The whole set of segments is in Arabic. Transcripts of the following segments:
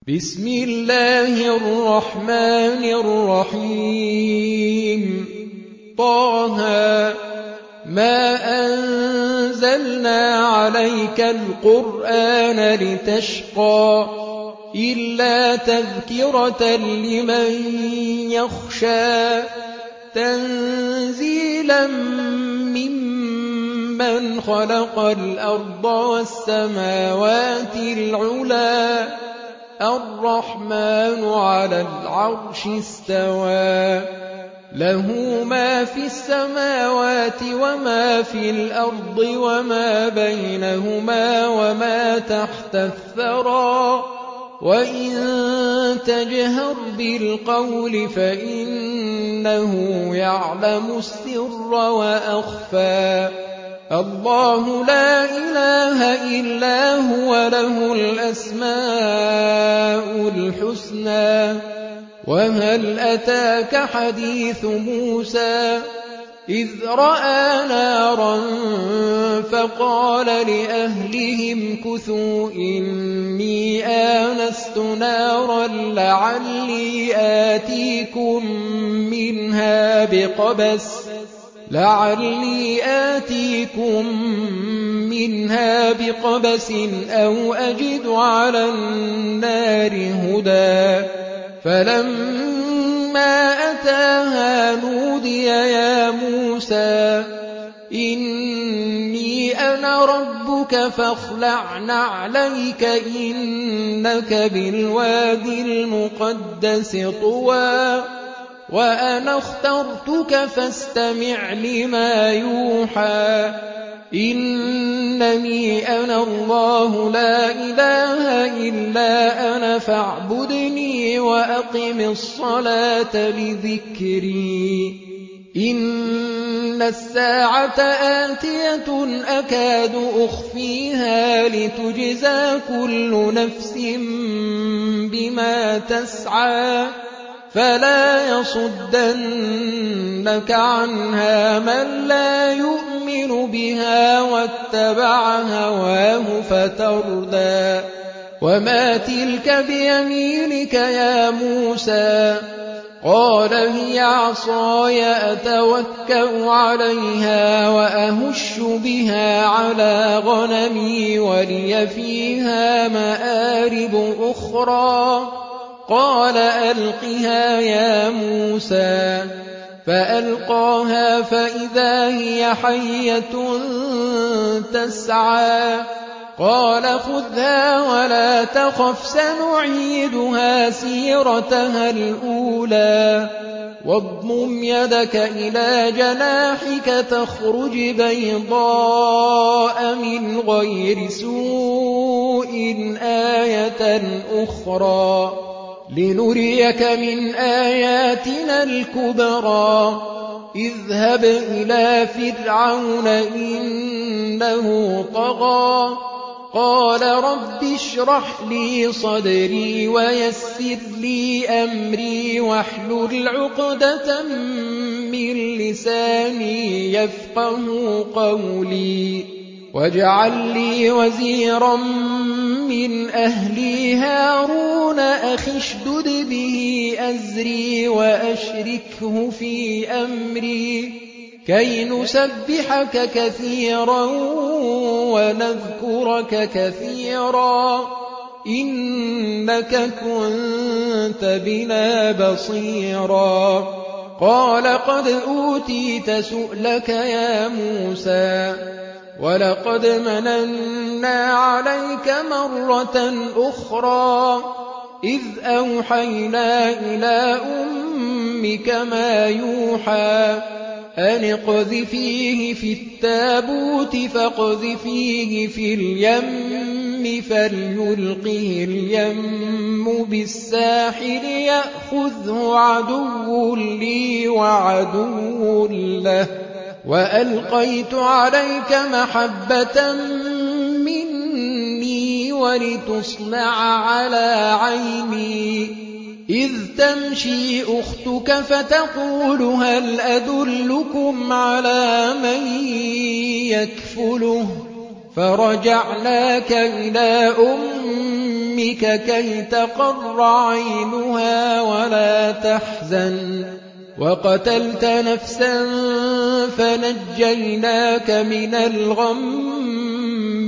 بسم الله الرحمن الرحيم طه ما أنزلنا عليك القرآن لتشقى إلا تذكرة لمن يخشى تنزيلا ممن خلق الأرض والسماوات العلى الرحمن على العرش استوى له ما في السماوات وما في الأرض وما بينهما وما تحت الثرى وإن تجهر بالقول فإنه يعلم السر وأخفى الله لا إله إلا هو له الأسماء الحسنى وهل أتاك حديث موسى إذ رأى نارا فقال لأهلهم كثوا إني آنست نارا لعلي آتيكم منها بقبس أو أجد على النار هدى فلما أتاها نودي يا موسى إني أنا ربك فاخلع نعليك إنك بالوادي المقدس طوى وأنا اخترتك فاستمع لما يوحى إنني أنا الله لا إله إلا أنا فاعبدني وأقم الصلاة لذكري إن الساعة آتية أكاد أخفيها لتجزى كل نفس بما تسعى فلا يصدنك عنها من لا يؤمن بها واتبع هواه فتردى وما تلك بيمينك يا موسى قال هي عصاي أتوكأ عليها وأهش بها على غنمي ولي فيها مآرب أخرى قال ألقها يا موسى فألقاها فإذا هي حية تسعى قال خذها ولا تخف سنعيدها سيرتها الأولى واضمم يدك إلى جناحك تخرج بيضاء من غير سوء آية أخرى لنريك من آياتنا الكبرى اذهب إلى فرعون إنه طغى قال رب اشرح لي صدري ويسر لي أمري واحلل عقدة من لساني يفقه قولي واجعل لي وزيرا من أهلي هارون أخي اشدد به أزري وأشركه في أمري كي نسبحك كثيرا ونذكرك كثيرا إنك كنت بنا بصيرا قال قد أوتيت سؤلك يا موسى ولقد مننا عليك مرة أخرى إذ أوحينا إلى أمك ما يوحى أن اقذفيه في التابوت فاقذفيه في اليم فليلقه اليم بالساحل يأخذه عدو لي وعدو له وألقيت عليك محبة مني ولتصنع على عيني إذ تمشي أختك فتقول هل أدلكم على من يكفله فرجعناك إلى أمك أمك كي تقر عينها ولا تحزن وقتلت نفسا فنجيناك من الغم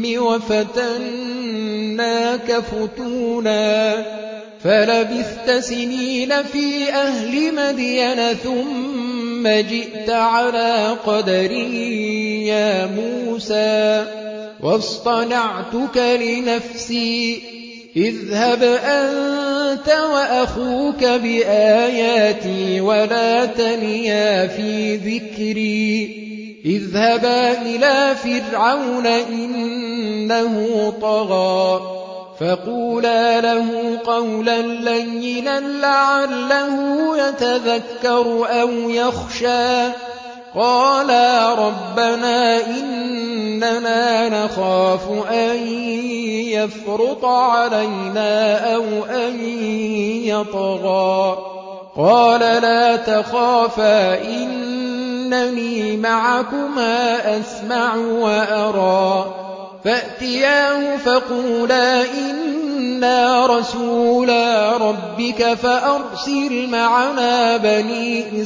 وفتناك فتونا فلبثت سنين في أهل مدين ثم جئت على قدري يا موسى واصطنعتك لنفسي اذهب أنت وأخوك بآياتي ولا تنيا في ذكري اذهبا إلى فرعون إنه طغى فقولا له قولا لينا لعله يتذكر أو يخشى قالا ربنا إننا نخاف أن يفرط علينا أو أن يطغى قال لا تخافا إنني معكما أسمع وأرى فأتياه فقولا إنا رسولا ربك فأرسل معنا بني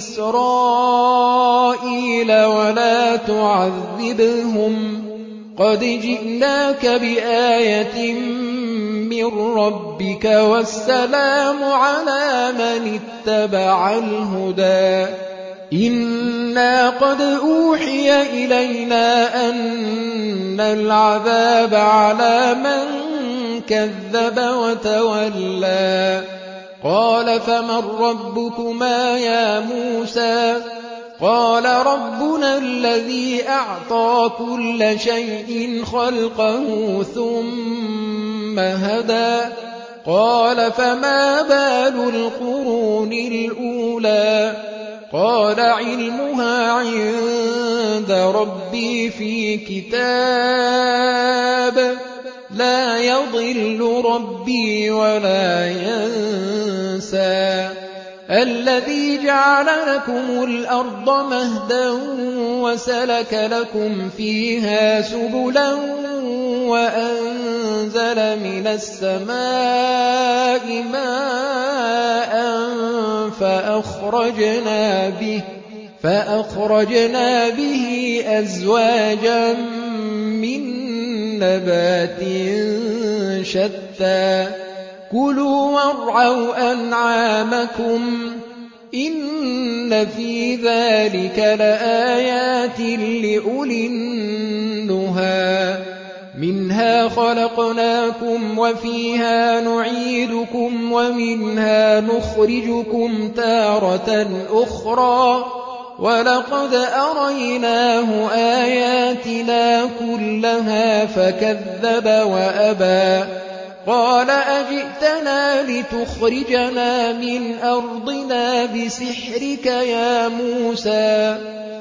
إسرائيل ولا تعذبهم قد جئناك بآية من ربك والسلام على من اتبع الهدى إنا قد أوحي إلينا أن العذاب على من كذب وتولى قال فمن ربكما يا موسى قال ربنا الذي أعطى كل شيء خلقه ثم هدى قال فما بال القرون الأولى قال علمها عند ربي في كتاب لا يضل ربي ولا ينسى الذي جعل لكم الأرض مهدا وسلك لكم فيها سبلا وأنزل من السماء ماء فأخرجنا به أزواجا من نبات شتى كلوا وارعوا أنعامكم إن في ذلك لآيات لأولي النهى منها خلقناكم وفيها نعيدكم ومنها نخرجكم تارة أخرى ولقد أريناه آياتنا كلها فكذب وأبى قال أجئتنا لتخرجنا من أرضنا بسحرك يا موسى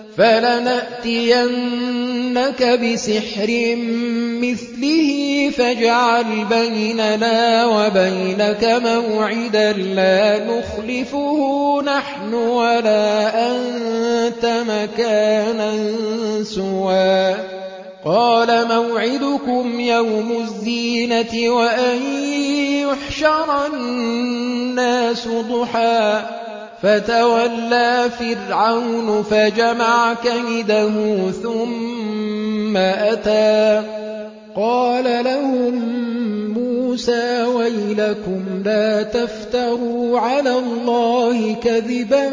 فلنأتينك بسحر مثله فاجعل بيننا وبينك موعدا لا نخلفه نحن ولا أنت مكانا سوى قال موعدكم يوم الزينة وأن يحشر الناس ضحى فتولى فرعون فجمع كيده ثم أتى قال لهم موسى ويلكم لا تفتروا على الله كذبا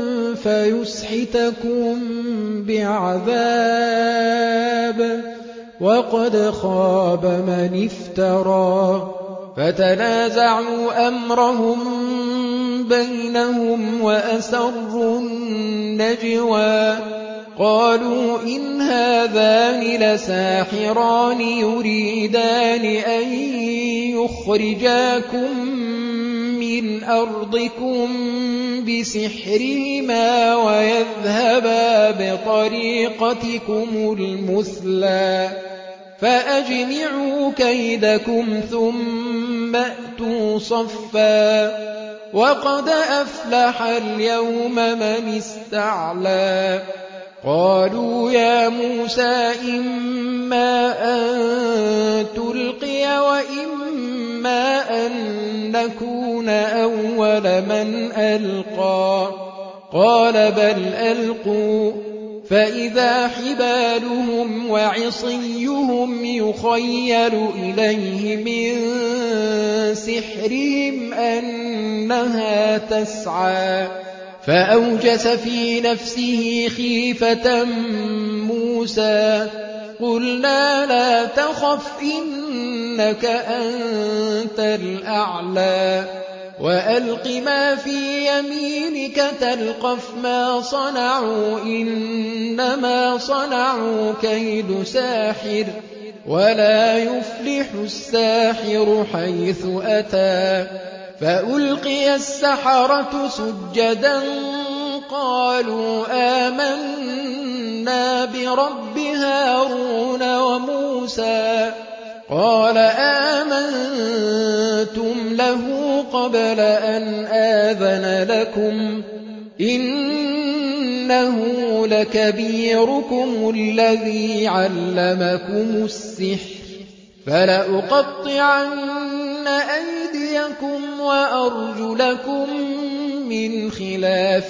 فيسحتكم بعذاب وقد خاب من افترى فتنازعوا أمرهم بينهم وأسروا النجوى قالوا إن هذان لساحران يريدان أن يخرجاكم من أرضكم بسحرهما ويذهبا بطريقتكم المثلى فأجمعوا كيدكم ثم أتوا صفا وقد أفلح اليوم من استعلى قالوا يا موسى إما أن تلقي وإما إِمَّا أَن نَّكُونَ أَوَّلَ مَنْ أَلْقَىٰ قَالَ بَلْ أَلْقُوا فَإِذَا حِبَالُهُمْ وَعِصِيُّهُمْ يُخَيَّلُ إِلَيْهِ مِن سِحْرِهِمْ أَنَّهَا تَسْعَىٰ فَأَوْجَسَ فِي نَفْسِهِ خِيفَةً مُوسَىٰ قُلْنَا لَا تَخَفْ إِنَّكَ أَنتَ الْأَعْلَىٰ وَأَلْقِ مَا فِي يَمِينِكَ تَلْقَفْ مَا صَنَعُوا إِنَّمَا صَنَعُوا كَيْدُ سَاحِرٍ وَلَا يُفْلِحُ السَّاحِرُ حَيْثُ أَتَىٰ فَأُلْقِيَ السَّحَرَةُ سُجَّدًا قَالُوا آمَنَّا بِرَبِّ هَارُونَ وَمُوسَىٰ قَالَ آمَنتُمْ لَهُ قَبْلَ أَنْ آذَنَ لَكُمْ إِنَّهُ لَكَبِيرُكُمُ الَّذِي عَلَّمَكُمُ السِّحْرَ فَلَأُقَطِّعَنَّ أَيْدِيَكُمْ وَأَرْجُلَكُم مِّنْ خِلَافٍ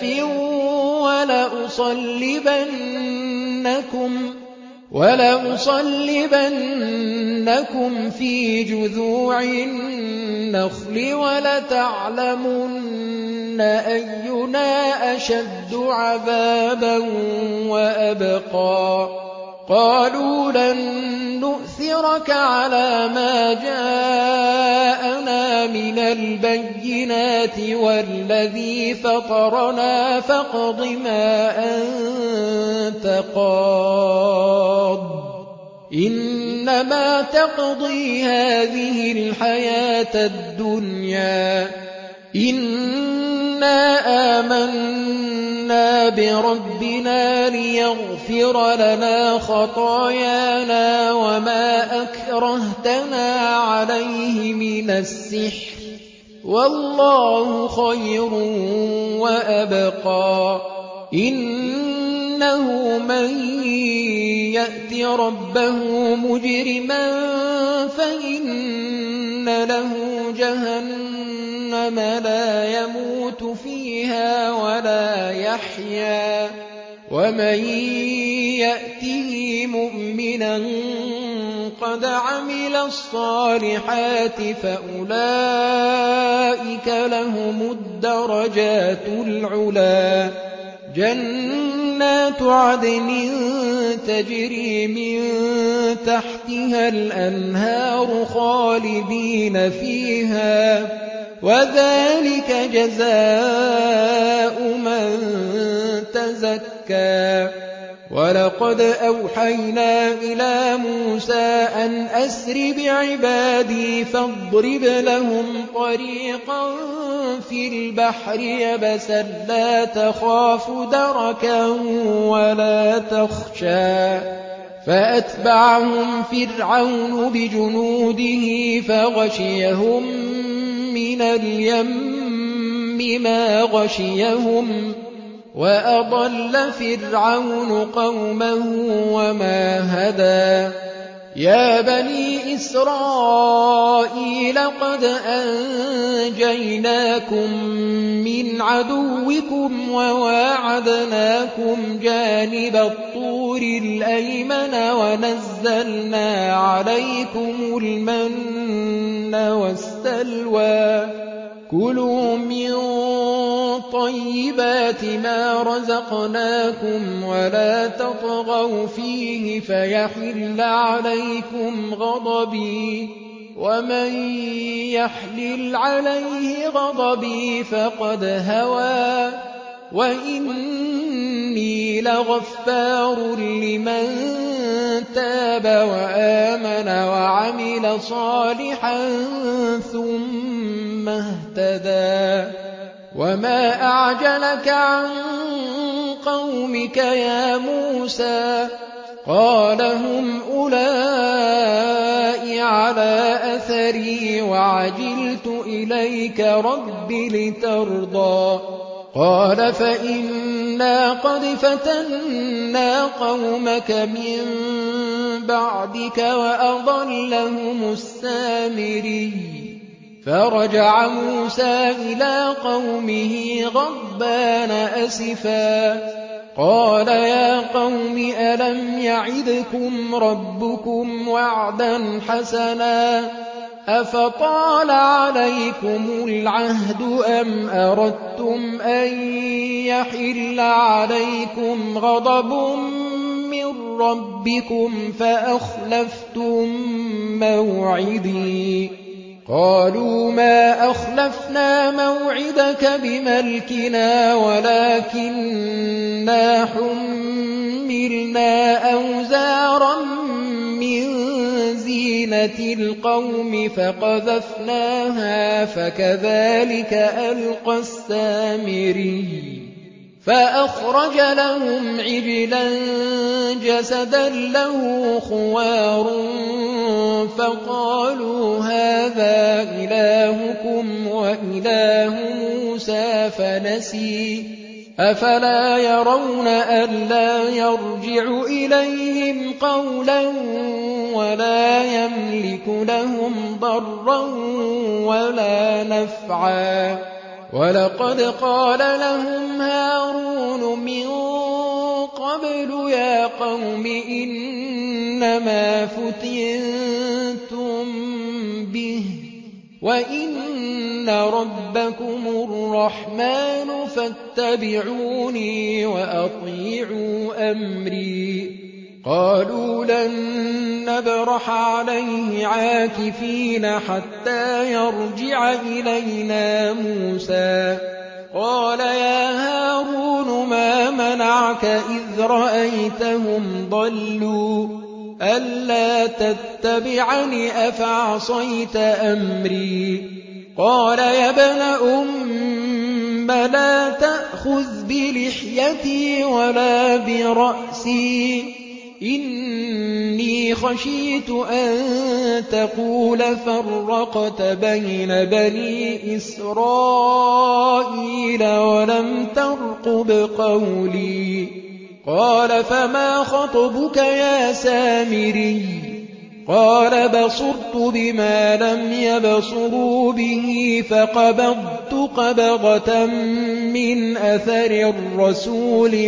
وَلَأُصَلِّبَنَّكُمْ فِي جُذُوعِ النَّخْلِ وَلَتَعْلَمُنَّ أَيُّنَا أَشَدُّ عَذَابًا وَأَبْقَىٰ قَالُوا لَن نُّؤْثِرَكَ عَلَىٰ مَا جَاءَنَا مِنَ الْبَيِّنَاتِ وَالَّذِي فَطَرَنَا فَاقْضِ مَا أَنتَ قَاضٍ إِنَّمَا تَقْضِي هَٰذِهِ الْحَيَاةَ الدُّنْيَا إِنَّا آمَنَّا بِرَبِّنَا لِيَغْفِرَ لَنَا خَطَايَانَا وَمَا أَكْرَهْتَنَا عَلَيْهِ مِنَ السِّحْرِ وَاللَّهُ خَيْرٌ وَأَبْقَىٰ إِنَّهُ مَن يَأْتِ رَبَّهُ مُجْرِمًا فَإِنَّ لَهُ جَهَنَّمَ لَا يَمُوتُ فِيهَا وَلَا يَحْيَىٰ وَمَن يَأْتِهِ مُؤْمِنًا قَدْ عَمِلَ الصَّالِحَاتِ فَأُولَٰئِكَ لَهُمُ الدَّرَجَاتُ الْعُلَىٰ جَنَّاتُ عَدْنٍ تَجْرِي مِن تَحْتِهَا الْأَنْهَارُ خَالِدِينَ فِيهَا وَذَٰلِكَ جَزَاءُ مَن تَزَكَّىٰ وَلَقَدْ أَوْحَيْنَا إِلَىٰ مُوسَىٰ أَنْ أَسْرِ بِعِبَادِي فَاضْرِبْ لَهُمْ طَرِيقًا فِي الْبَحْرِ يَبَسًا لَّا تَخَافُ دَرَكًا وَلَا تَخْشَىٰ فَأَتْبَعَهُمْ فِرْعَوْنُ بِجُنُودِهِ فَغَشِيَهُم مِّنَ الْيَمِّ مَا غَشِيَهُمْ وَأَضَلَّ فِرْعَوْنُ قَوْمَهُ وَمَا هَدَىٰ يَا بَنِي إِسْرَائِيلَ قَدْ أَنجَيْنَاكُم مِّنْ عَدُوِّكُمْ وَوَاعَدْنَاكُمْ جَانِبَ الطُّورِ الْأَيْمَنَ وَنَزَّلْنَا عَلَيْكُمُ الْمَنَّ وَالسَّلْوَىٰ كُلُوا مِن طَيِّبَاتِ مَا رَزَقْنَاكُمْ وَلَا تَطْغَوْا فِيهِ فَيَحِلَّ عَلَيْكُمْ غَضَبِي وَمَن يَحْلِلْ عَلَيْهِ غَضَبِي فَقَدْ هَوَىٰ وَإِنِّي لَغَفَّارٌ لِّمَن تَابَ وَآمَنَ وَعَمِلَ صَالِحًا ثُمَّ اهْتَدَىٰ وَمَا أَعْجَلَكَ عَن قَوْمِكَ يَا مُوسَىٰ قَالَ هُمْ أُولَاءِ عَلَىٰ أَثَرِي وَعَجِلْتُ إِلَيْكَ رَبِّ لِتَرْضَىٰ قَالَ فَإِنَّا قَدْ فَتَنَّا قَوْمَكَ مِن بَعْدِكَ وَأَضَلَّهُمُ السَّامِرِيُّ فرجع موسى إلى قومه غضبان أسفا قال يا قوم ألم يعدكم ربكم وعدا حسنا أفطال عليكم العهد أم أردتم أن يحل عليكم غضب من ربكم فأخلفتم موعدي قالوا ما أخلفنا موعدك بملكنا ولكننا حملنا أوزارا من زينة القوم فقذفناها فكذلك ألقى السامري فأخرج لهم عجلا جسدا له خوار فقالوا هذا إلهكم وإله موسى فنسي أفلا يرون ألا يرجع إليهم قولا ولا يملك لهم ضرا ولا نفعا ولقد قال لهم هارون من قبل يا قوم إنما فتنتم به وإن ربكم الرحمن فاتبعوني وأطيعوا أمري قالوا لن نبرح عليه عاكفين حتى يرجع إلينا موسى قال يا هارون ما منعك إذ رأيتهم ضلوا ألا تتبعني أفعصيت أمري قال يا ابن أم لا تأخذ بلحيتي ولا برأسي إني خشيت أن تقول فرقت بين بني إسرائيل ولم ترقب قولي قال فما خطبك يا سامري قال بصرت بما لم يبصروا به فقبضت قبضة من أثر الرسول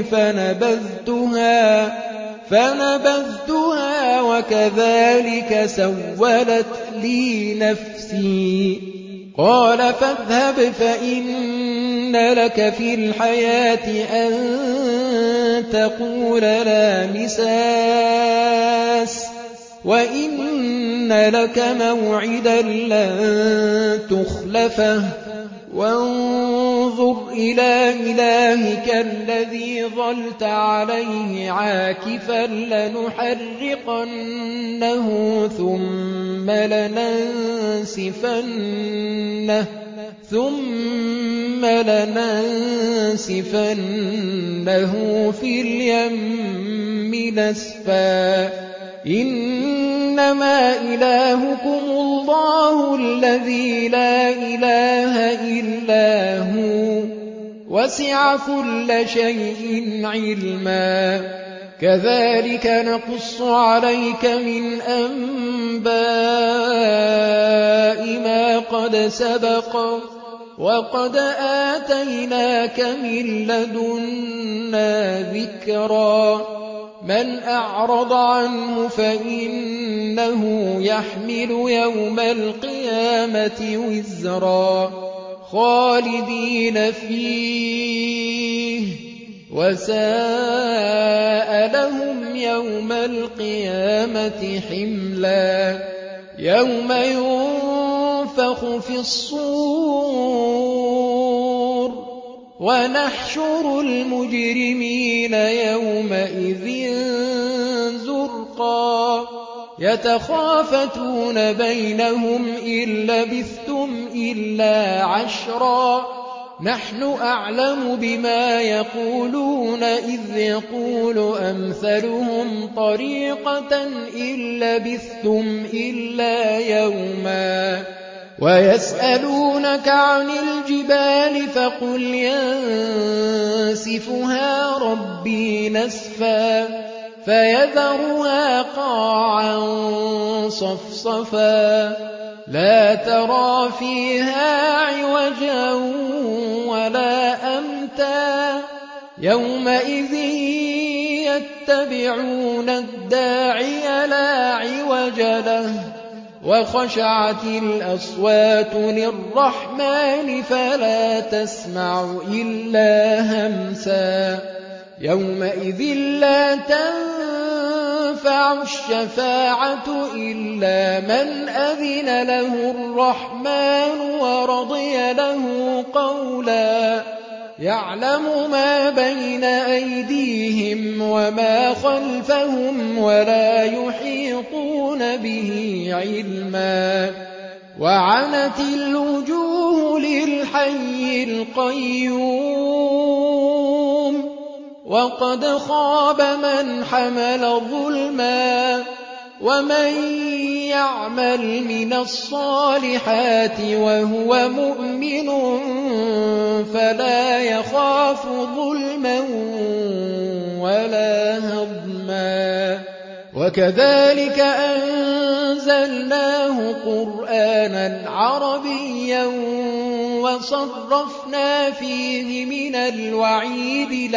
فنبذتها وكذلك سولت لي نفسي قال فاذهب فإن لك في الحياة أن تقول لا مساس وإن لك موعدا لن تخلفه وانظر إلى إلهك الذي ظلت عليه عاكفا لنحرقنه ثم لننسفنه في اليم نسفا إنما إلهكم الله الذي لا إله إلا هو وسع كل شيء علما كذلك نقص عليك من أنباء ما قد سبق وقد آتيناك من لدنا ذكرا من أعرض عنه فإنه يحمل يوم القيامة وزرا خالدين فيه وساء لهم يوم القيامة حملا يوم ينفخ في الصور ونحشر المجرمين يومئذ زرقا يتخافتون بينهم إن لبثتم إلا عشرا نحن أعلم بما يقولون إذ يقول أمثلهم طريقة إن لبثتم إلا يوما ويسألونك عن الجبال فقل ينسفها ربي نسفا فيذرها قاعا صفصفا لا ترى فيها عوجا ولا أمتا يومئذ يتبعون الداعي لا عوج له وخشعت الأصوات للرحمن فلا تسمع إلا همسا يومئذ لا تنفع الشفاعة إلا من أذن له الرحمن ورضي له قولا يعلم ما بين أيديهم وما خلفهم ولا يحيطون به علما وعنت الوجوه للحي القيوم وقد خاب من حمل ظلما ومن يعمل من الصالحات وهو مؤمن فلا يخاف ظلما ولا هضما وكذلك أنزلناه قرآنا عربيا وصرفنا فيه من الوعيد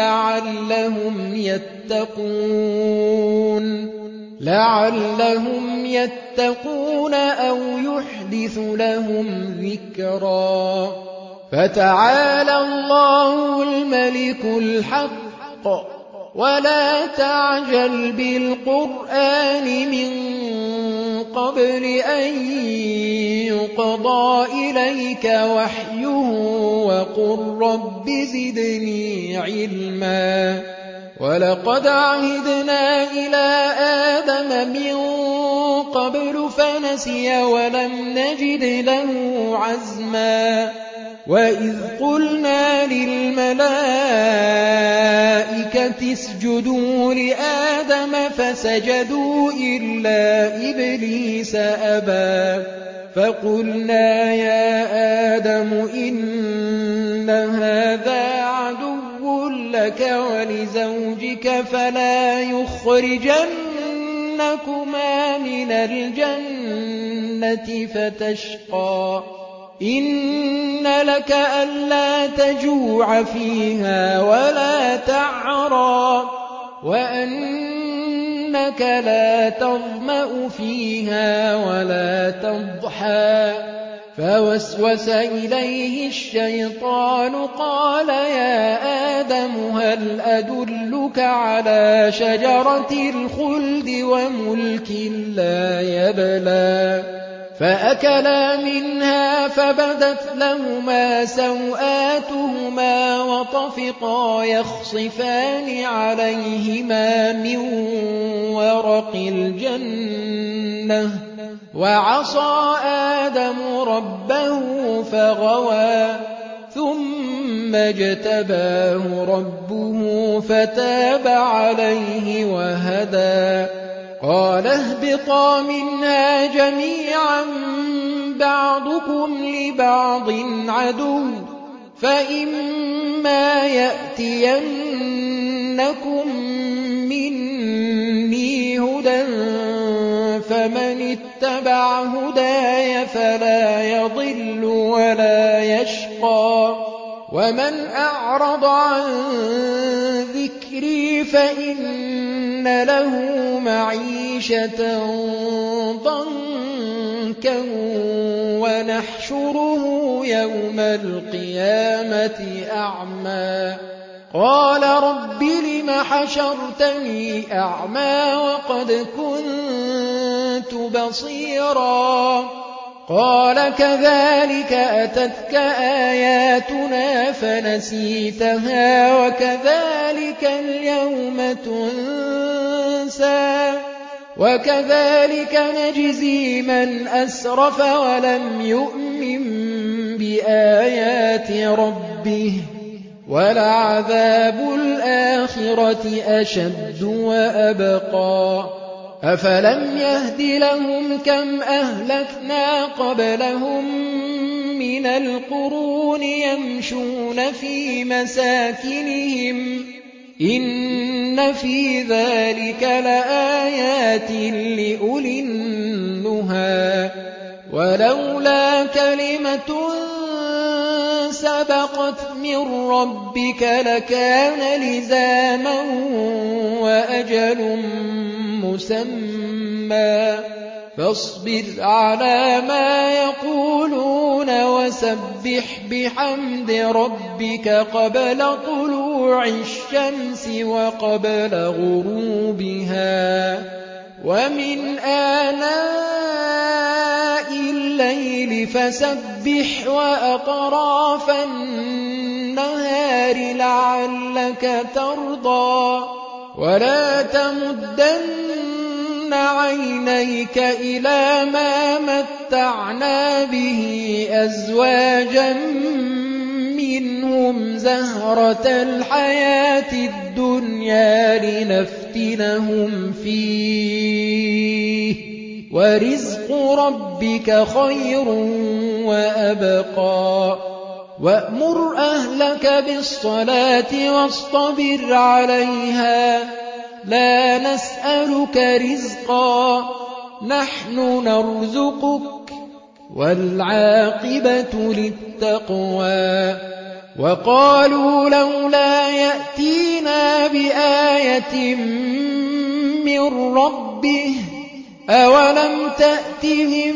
لعلهم يتقون أو يحدث لهم ذكرا فتعالى الله الملك الحق ولا تعجل بالقرآن من قبل أن يقضى إليك وحيه وقل رب زدني علما ولقد عهدنا إلى آدم من قبل فنسي ولم نجد له عزما وإذ قلنا للملائكة اسجدوا لآدم فسجدوا إلا إبليس أبى فقلنا يا آدم إن هذا عدو لك ولزوجك فلا يخرجنكما من الجنة فتشقى إن لك ألا تجوع فيها ولا تعرى وأنك لا تظمأ فيها ولا تضحى فوسوس إليه الشيطان قال يا آدم هل أدلك على شجرة الخلد وملك لا يبلى فأكلا منها فبدت لهما سوآتهما وطفقا يخصفان عليهما من ورق الجنة وعصى آدم ربه فغوى ثم اجتباه ربه فتاب عليه وهدى قال اهبطا منها جميعا بعضكم لبعض عدو فإما يأتينكم مني هدى فمن اتبع هداي فلا يضل ولا يشقى ومن أعرض عن ذكري فإن له معيشة ضنكا ونحشره يوم القيامة أعمى قال رب لم حشرتني أعمى وقد كنت بصيرا قال كذلك أتتك آياتنا فنسيتها وكذلك اليوم تنسى وكذلك نجزي من أسرف ولم يؤمن بآيات ربه ولعذاب الآخرة أشد وأبقى أفلم يهد لهم كم أهلكنا قبلهم من القرون يمشون في مساكنهم إن في ذلك لآيات لأولي النهى ولولا كلمة سبقت من ربك لكان لزاما وأجل مسمى فاصبر على ما يقولون وسبح بحمد ربك قبل طلوع الشمس وقبل غروبها ومن آناء الليل فسبح وأطراف النهار لعلك ترضى ولا تمدن عينيك إلى ما متعنا به أزواجا منهم زهرة الحياة الدنيا لنفتنهم فيه ورزق ربك خير وأبقى وأمر أهلك بالصلاة واصطبر عليها لا نسألك رزقا نحن نرزقك والعاقبة للتقوى وقالوا لولا يأتينا بآية من ربه أولم تأتهم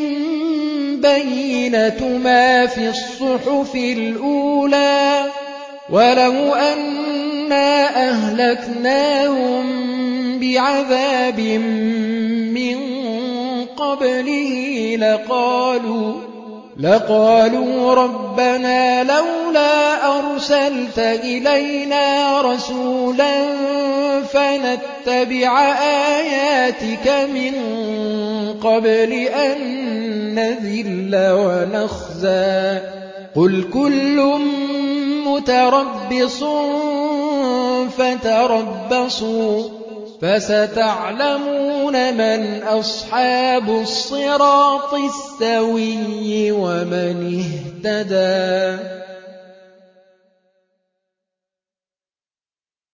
بينة ما في الصحف الأولى ولو أنا أهلكناهم بعذاب من قبله لقالوا ربنا لولا أرسلت إلينا رسولا فنتبع آياتك من قبل أن نذل ونخزى قل كل متربص فتربصوا فستعلمون من أصحاب الصراط السوي ومن اهتدى